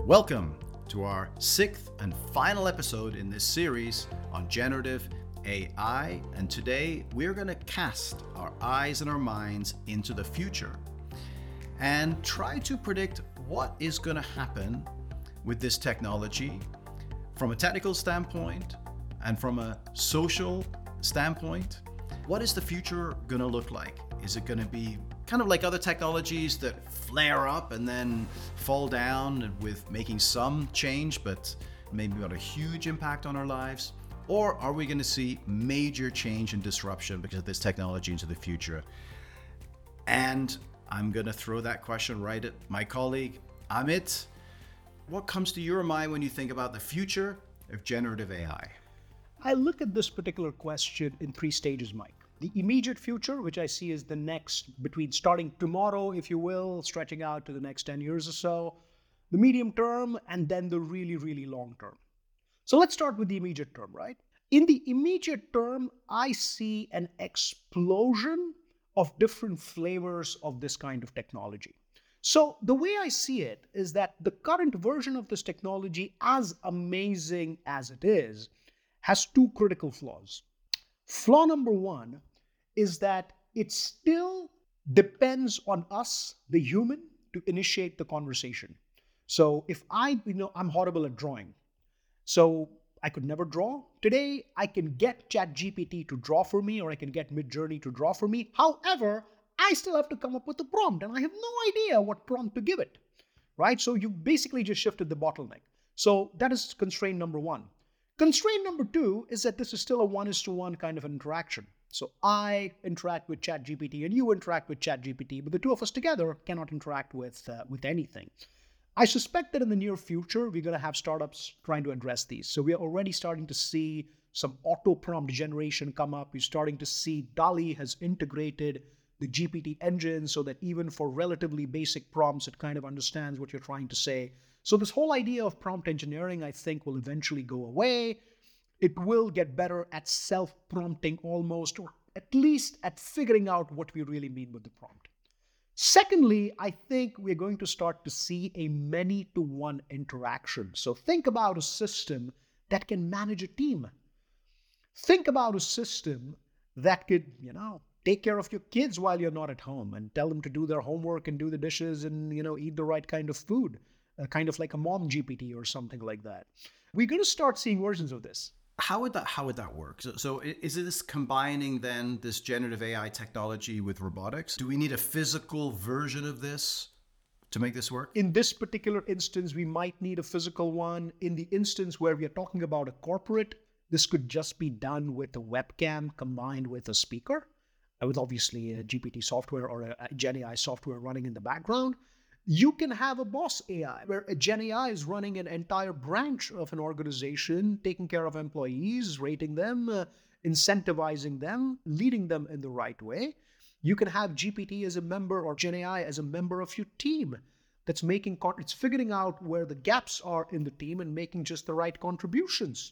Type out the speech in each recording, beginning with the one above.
Welcome to our sixth and final episode in this series on generative AI, and today we're going to cast our eyes and our minds into the future and try to predict what is going to happen with this technology from a technical standpoint and from a social standpoint. What is the future going to look like? Is it going to be kind of like other technologies that flare up and then fall down with making some change, but maybe not a huge impact on our lives? Or are we going to see major change and disruption because of this technology into the future? And I'm going to throw that question right at my colleague, Amit. What comes to your mind when you think about the future of generative AI? I look at this particular question in three stages, Mike. The immediate future, which I see as the next, between starting tomorrow, if you will, stretching out to the next 10 years or so, the medium term, and then the really, really long term. So let's start with the immediate term, right? In the immediate term, I see an explosion of different flavors of this kind of technology. So the way I see it is that the current version of this technology, as amazing as it is, has two critical flaws. Flaw number one is that it still depends on us, the human, to initiate the conversation. So if I'm horrible at drawing, so I could never draw. Today, I can get ChatGPT to draw for me, or I can get Midjourney to draw for me. However, I still have to come up with a prompt, and I have no idea what prompt to give it, right? So you basically just shifted the bottleneck. So that is constraint number one. Constraint number two is that this is still a 1:1 kind of an interaction. So I interact with ChatGPT and you interact with ChatGPT, but the two of us together cannot interact with anything. I suspect that in the near future, we're going to have startups trying to address these. So we are already starting to see some auto prompt generation come up. We're starting to see DALL-E has integrated the GPT engine so that even for relatively basic prompts, it kind of understands what you're trying to say. So this whole idea of prompt engineering, I think, will eventually go away. It will get better at self-prompting almost, or at least at figuring out what we really mean with the prompt. Secondly, I think we're going to start to see a many-to-one interaction. So think about a system that can manage a team. Think about a system that could, take care of your kids while you're not at home and tell them to do their homework and do the dishes and, eat the right kind of food. Kind of like a mom GPT or something like that. We're going to start seeing versions of this. How would that work? So is this combining then this generative AI technology with robotics? Do we need a physical version of this to make this work? In this particular instance, we might need a physical one. In the instance where we are talking about a corporate, this could just be done with a webcam combined with a speaker, with obviously a GPT software or a Gen AI software running in the background. You can have a boss AI where a Gen AI is running an entire branch of an organization, taking care of employees, rating them, incentivizing them, leading them in the right way. You can have GPT as a member or Gen AI as a member of your team that's it's figuring out where the gaps are in the team and making just the right contributions.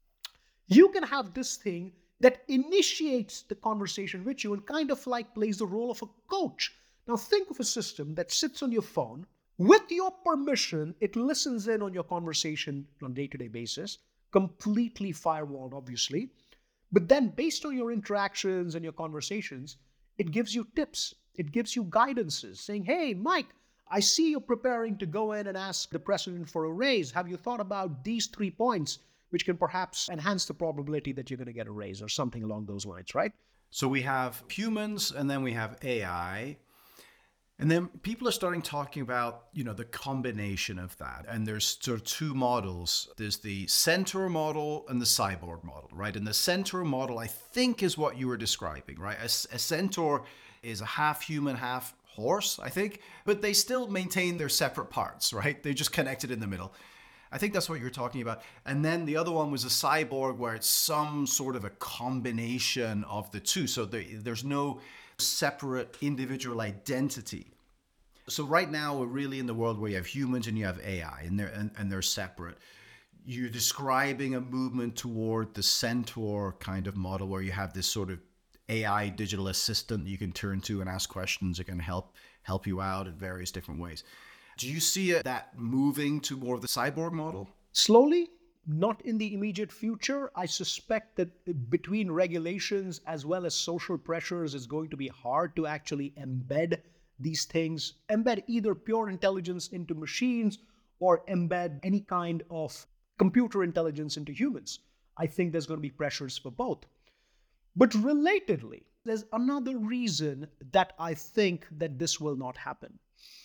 You can have this thing that initiates the conversation with you and kind of like plays the role of a coach. Now think of a system that sits on your phone. With your permission, it listens in on your conversation on a day-to-day basis, completely firewalled, obviously. But then based on your interactions and your conversations, it gives you tips. It gives you guidances saying, hey, Mike, I see you're preparing to go in and ask the president for a raise. Have you thought about these 3 points, which can perhaps enhance the probability that you're going to get a raise or something along those lines, right? So we have humans and then we have AI. And then people are starting talking about, the combination of that. And there's sort of two models. There's the centaur model and the cyborg model, right? And the centaur model, I think, is what you were describing, right? A centaur is a half human, half horse, I think. But they still maintain their separate parts, right? They're just connected in the middle. I think that's what you're talking about. And then the other one was a cyborg, where it's some sort of a combination of the two. So there's no separate individual identity. So right now we're really in the world where you have humans and you have AI, and they're separate. You're describing a movement toward the centaur kind of model, where you have this sort of AI digital assistant you can turn to and ask questions. It can help you out in various different ways. Do you see that moving to more of the cyborg model? Slowly, not in the immediate future. I suspect that between regulations as well as social pressures, it's going to be hard to actually embed these things, embed either pure intelligence into machines or embed any kind of computer intelligence into humans. I think there's going to be pressures for both. But relatedly, there's another reason that I think that this will not happen.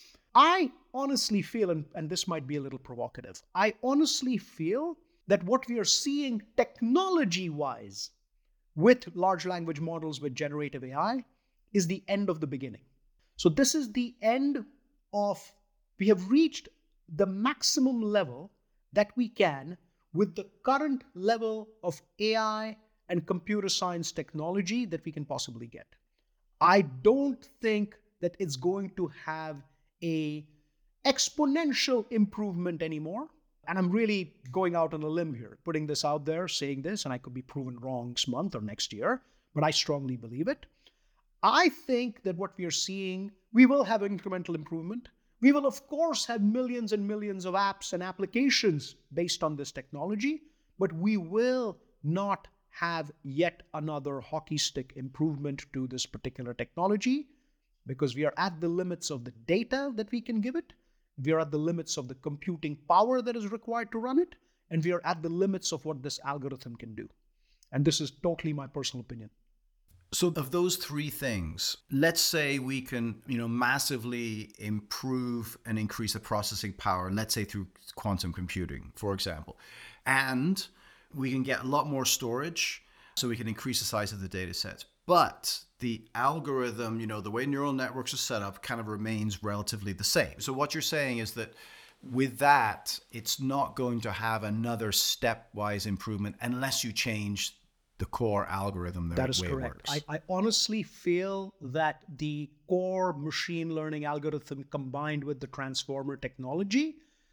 I honestly feel, and this might be a little provocative, I honestly feel that what we are seeing technology-wise with large language models with generative AI is the end of the beginning. So this is the end of, we have reached the maximum level that we can with the current level of AI and computer science technology that we can possibly get. I don't think that it's going to have a exponential improvement anymore. And I'm really going out on a limb here, putting this out there, saying this, and I could be proven wrong next month or next year, but I strongly believe it. I think that what we are seeing, we will have incremental improvement. We will, of course, have millions and millions of apps and applications based on this technology, but we will not have yet another hockey stick improvement to this particular technology because we are at the limits of the data that we can give it. We are at the limits of the computing power that is required to run it, and we are at the limits of what this algorithm can do. And this is totally my personal opinion. So of those three things, let's say we can, massively improve and increase the processing power, let's say through quantum computing, for example, and we can get a lot more storage, so we can increase the size of the data sets. But the algorithm, the way neural networks are set up kind of remains relatively the same. So what you're saying is that with that, it's not going to have another stepwise improvement unless you change the core algorithm. That is correct. I honestly feel that the core machine learning algorithm combined with the transformer technology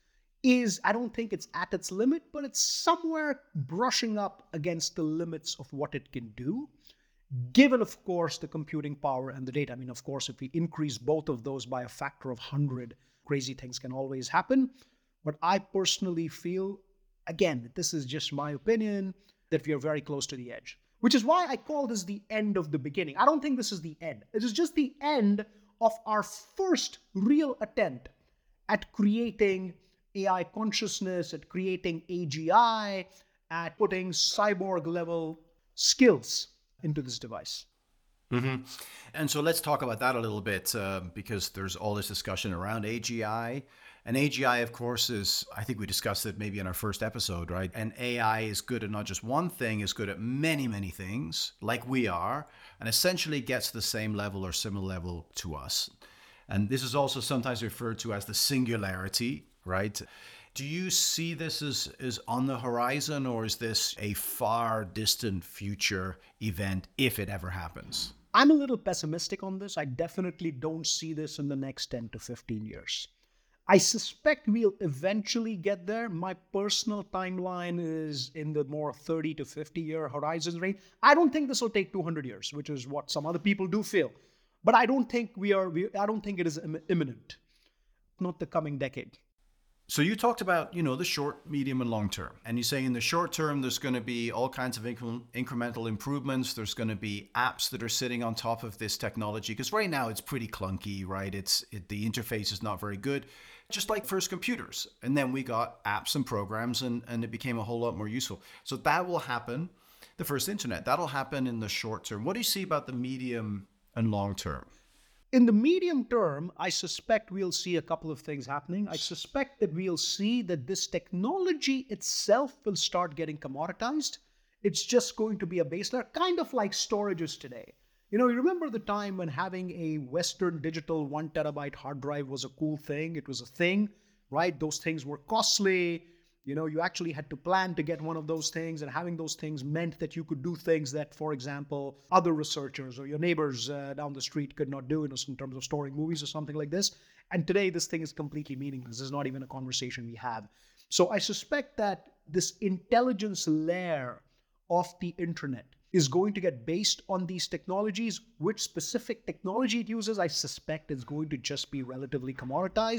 is, I don't think it's at its limit, but it's somewhere brushing up against the limits of what it can do, given, of course, the computing power and the data. I mean, of course, if we increase both of those by a factor of 100, crazy things can always happen. But I personally feel, again, this is just my opinion, that we are very close to the edge, which is why I call this the end of the beginning. I don't think this is the end. It is just the end of our first real attempt at creating AI consciousness, at creating AGI, at putting cyborg level skills into this device. Mm-hmm. And so let's talk about that a little bit because there's all this discussion around AGI. And AGI, of course, is, I think we discussed it maybe in our first episode, right? And AI is good at not just one thing, is good at many, many things, like we are, and essentially gets the same level or similar level to us. And this is also sometimes referred to as the singularity, right? Do you see this as on the horizon, or is this a far distant future event if it ever happens? I'm a little pessimistic on this. I definitely don't see this in the next 10 to 15 years. I suspect we'll eventually get there. My personal timeline is in the more 30 to 50 year horizon range. I don't think this will take 200 years, which is what some other people do feel. But I don't think I don't think it is imminent. Not the coming decade. So you talked about, the short, medium, and long term. And you say in the short term, there's going to be all kinds of incremental improvements. There's going to be apps that are sitting on top of this technology. Because right now it's pretty clunky, right? The interface is not very good, just like first computers. And then we got apps and programs and it became a whole lot more useful. So that will happen, the first internet. That'll happen in the short term. What do you see about the medium and long term? In the medium term, I suspect we'll see a couple of things happening. I suspect that we'll see that this technology itself will start getting commoditized. It's just going to be a base layer, kind of like storage is today. You remember the time when having a Western digital 1 terabyte hard drive was a cool thing? It was a thing, right? Those things were costly. You actually had to plan to get one of those things, and having those things meant that you could do things that, for example, other researchers or your neighbors down the street could not do in terms of storing movies or something like this. And today, this thing is completely meaningless. This is not even a conversation we have. So I suspect that this intelligence layer of the internet is going to get based on these technologies. Which specific technology it uses, I suspect is going to just be relatively commoditized.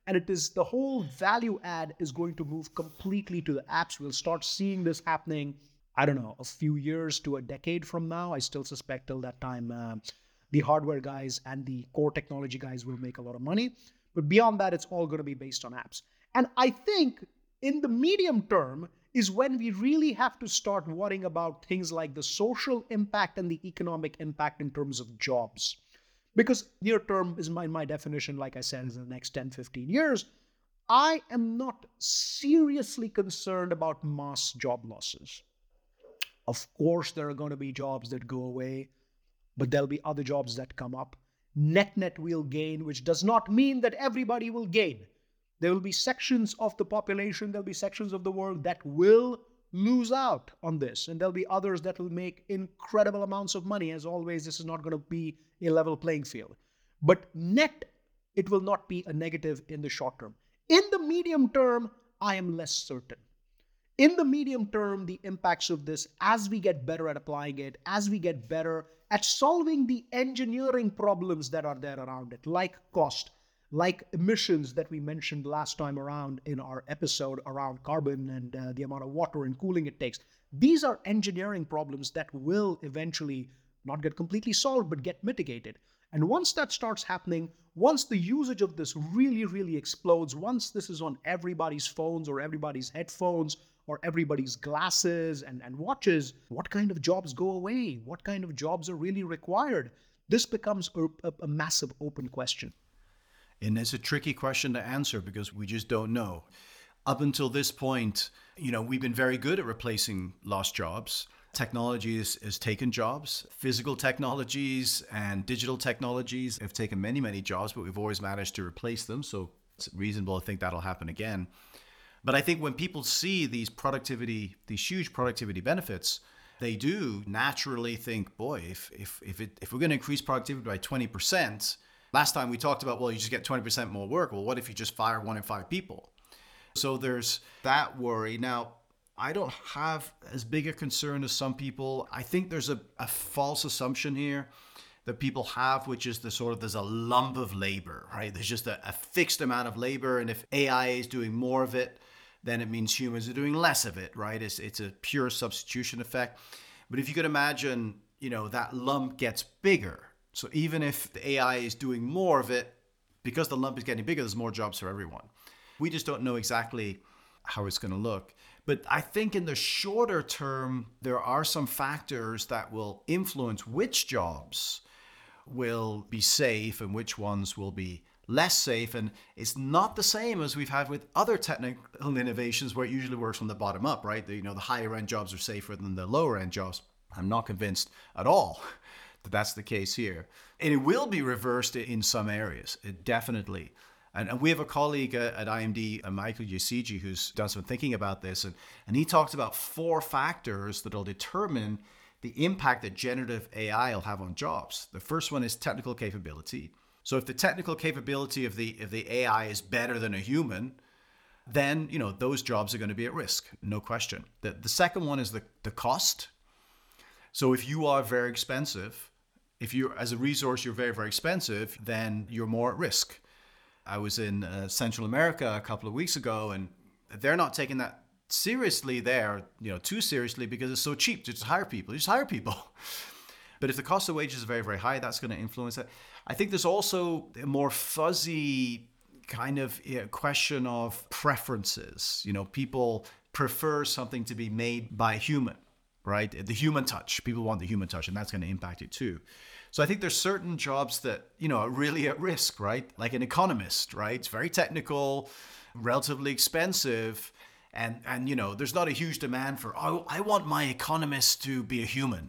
And it is the whole value add is going to move completely to the apps. We'll start seeing this happening, I don't know, a few years to a decade from now. I still suspect till that time, the hardware guys and the core technology guys will make a lot of money. But beyond that, it's all going to be based on apps. And I think in the medium term is when we really have to start worrying about things like the social impact and the economic impact in terms of jobs. Because near term is my definition, like I said, is in the next 10, 15 years. I am not seriously concerned about mass job losses. Of course, there are going to be jobs that go away, but there'll be other jobs that come up. Net will gain, which does not mean that everybody will gain. There will be sections of the population, there'll be sections of the world that will lose out on this. And there'll be others that will make incredible amounts of money. As always, this is not going to be a level playing field. But net, it will not be a negative in the short term. In the medium term, I am less certain. In the medium term, the impacts of this, as we get better at applying it, as we get better at solving the engineering problems that are there around it, like cost, like emissions that we mentioned last time around in our episode around carbon and the amount of water and cooling it takes. These are engineering problems that will eventually not get completely solved, but get mitigated. And once that starts happening, once the usage of this really, really explodes, once this is on everybody's phones or everybody's headphones or everybody's glasses and watches, what kind of jobs go away? What kind of jobs are really required? This becomes a massive open question. And it's a tricky question to answer because we just don't know. Up until this point, we've been very good at replacing lost jobs. Technology has taken jobs. Physical technologies and digital technologies have taken many, many jobs, but we've always managed to replace them. So it's reasonable to think that'll happen again. But I think when people see these huge productivity benefits, they do naturally think, boy, if we're going to increase productivity by 20%, last time we talked about, well, you just get 20% more work. Well, what if you just fire 1 in 5 people? So there's that worry. Now, I don't have as big a concern as some people. I think there's a false assumption here that people have, which is there's a lump of labor, right? There's just a fixed amount of labor. And if AI is doing more of it, then it means humans are doing less of it, right? It's a pure substitution effect. But if you could imagine, that lump gets bigger. So even if the AI is doing more of it, because the lump is getting bigger, there's more jobs for everyone. We just don't know exactly how it's going to look. But I think in the shorter term, there are some factors that will influence which jobs will be safe and which ones will be less safe. And it's not the same as we've had with other technical innovations where it usually works from the bottom up, right? The higher end jobs are safer than the lower end jobs. I'm not convinced at all that that's the case here. And it will be reversed in some areas, definitely. And we have a colleague at IMD, Michael Yasiji, who's done some thinking about this. And he talks about 4 factors that will determine the impact that generative AI will have on jobs. The first one is technical capability. So if the technical capability of the AI is better than a human, then those jobs are going to be at risk, no question. The second one is the cost. So if you are very expensive, if you as a resource you're very, very expensive, then you're more at risk. I was in Central America a couple of weeks ago, and they're not taking that seriously there, too seriously, because it's so cheap to just hire people. You just hire people. But if the cost of wages is very, very high, that's going to influence it. I think there's also a more fuzzy kind of question of preferences. People prefer something to be made by a human, right? The human touch. People want the human touch, and that's going to impact it too. So I think there's certain jobs that, are really at risk, right? Like an economist, right? It's very technical, relatively expensive. And there's not a huge demand for, I want my economist to be a human.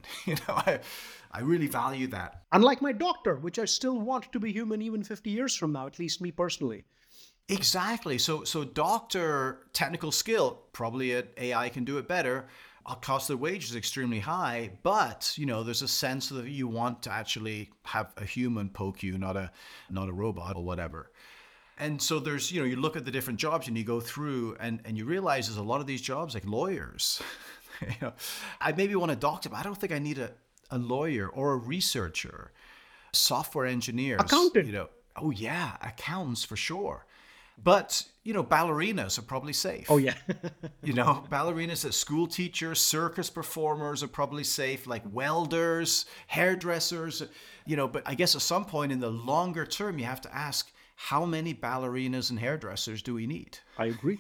I really value that. Unlike my doctor, which I still want to be human even 50 years from now, at least me personally. Exactly. So doctor technical skill, probably AI can do it better. Cost of wage is extremely high, but there's a sense that you want to actually have a human poke you, not a robot or whatever. And so there's, you look at the different jobs and you go through and you realize there's a lot of these jobs like lawyers. I maybe want a doctor, but I don't think I need a lawyer or a researcher, software engineers. Accountant. Oh yeah, accountants for sure. But, ballerinas are probably safe. Oh, yeah. Ballerinas, school teachers, circus performers are probably safe, like welders, hairdressers, but I guess at some point in the longer term, you have to ask, how many ballerinas and hairdressers do we need? I agree.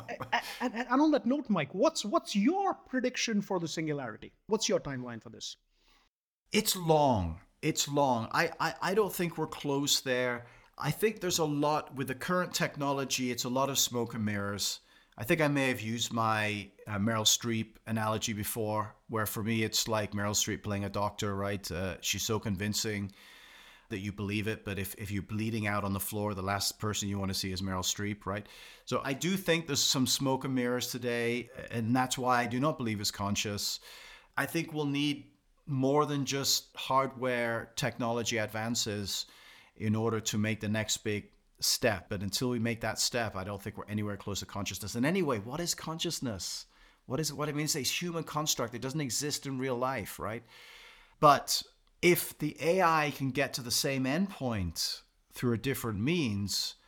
And on that note, Mike, what's your prediction for the singularity? What's your timeline for this? It's long. It's long. I don't think we're close there. I think there's a lot with the current technology. It's a lot of smoke and mirrors. I think I may have used my Meryl Streep analogy before, where for me it's like Meryl Streep playing a doctor, right? She's so convincing that you believe it, but if you're bleeding out on the floor, the last person you want to see is Meryl Streep, right? So I do think there's some smoke and mirrors today, and that's why I do not believe it's conscious. I think we'll need more than just hardware technology advances in order to make the next big step. But until we make that step, I don't think we're anywhere close to consciousness. And anyway, what is consciousness? What it means? It's a human construct. It doesn't exist in real life, right? But if the AI can get to the same endpoint through a different means,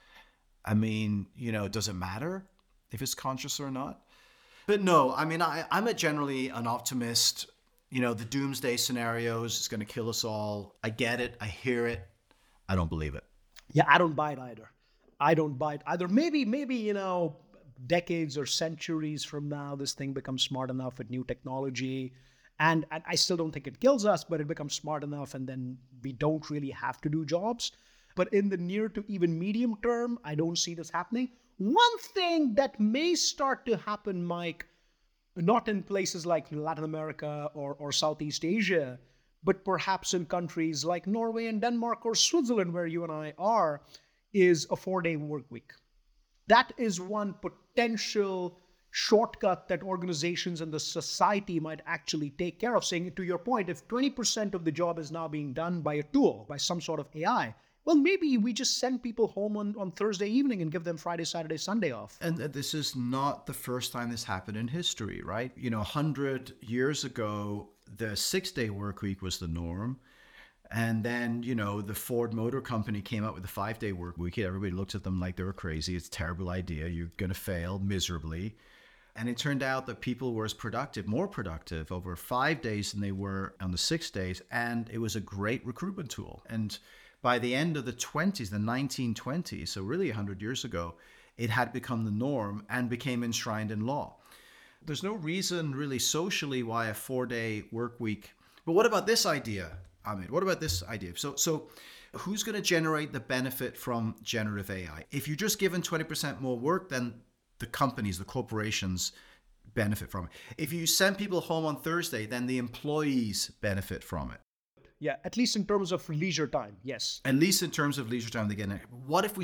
does it matter if it's conscious or not? But no, I'm generally an optimist. The doomsday scenarios is going to kill us all. I get it. I hear it. I don't believe it. Yeah, I don't buy it either. Maybe, decades or centuries from now, this thing becomes smart enough with new technology. And I still don't think it kills us, but it becomes smart enough and then we don't really have to do jobs. But in the near to even medium term, I don't see this happening. One thing that may start to happen, Mike, not in places like Latin America or Southeast Asia, but perhaps in countries like Norway and Denmark or Switzerland, where you and I are, is a 4-day work week. That is one potential shortcut that organizations and the society might actually take care of, saying, to your point, if 20% of the job is now being done by a tool, by some sort of AI, well, maybe we just send people home on Thursday evening and give them Friday, Saturday, Sunday off. And this is not the first time this happened in history, right? 100 years ago, the 6-day work week was the norm. And then, the Ford Motor Company came out with the 5-day work week. Everybody looked at them like they were crazy. It's a terrible idea. You're going to fail miserably. And it turned out that people were more productive over 5 days than they were on the 6 days. And it was a great recruitment tool. And by the end of the 1920s, so really 100 years ago, it had become the norm and became enshrined in law. There's no reason really socially why a 4-day work week. But what about this idea, Amit? What about this idea? So who's going to generate the benefit from generative AI? If you're just given 20% more work, then the companies, the corporations benefit from it. If you send people home on Thursday, then the employees benefit from it. Yeah, at least in terms of leisure time, yes. At least in terms of leisure time, again, what if we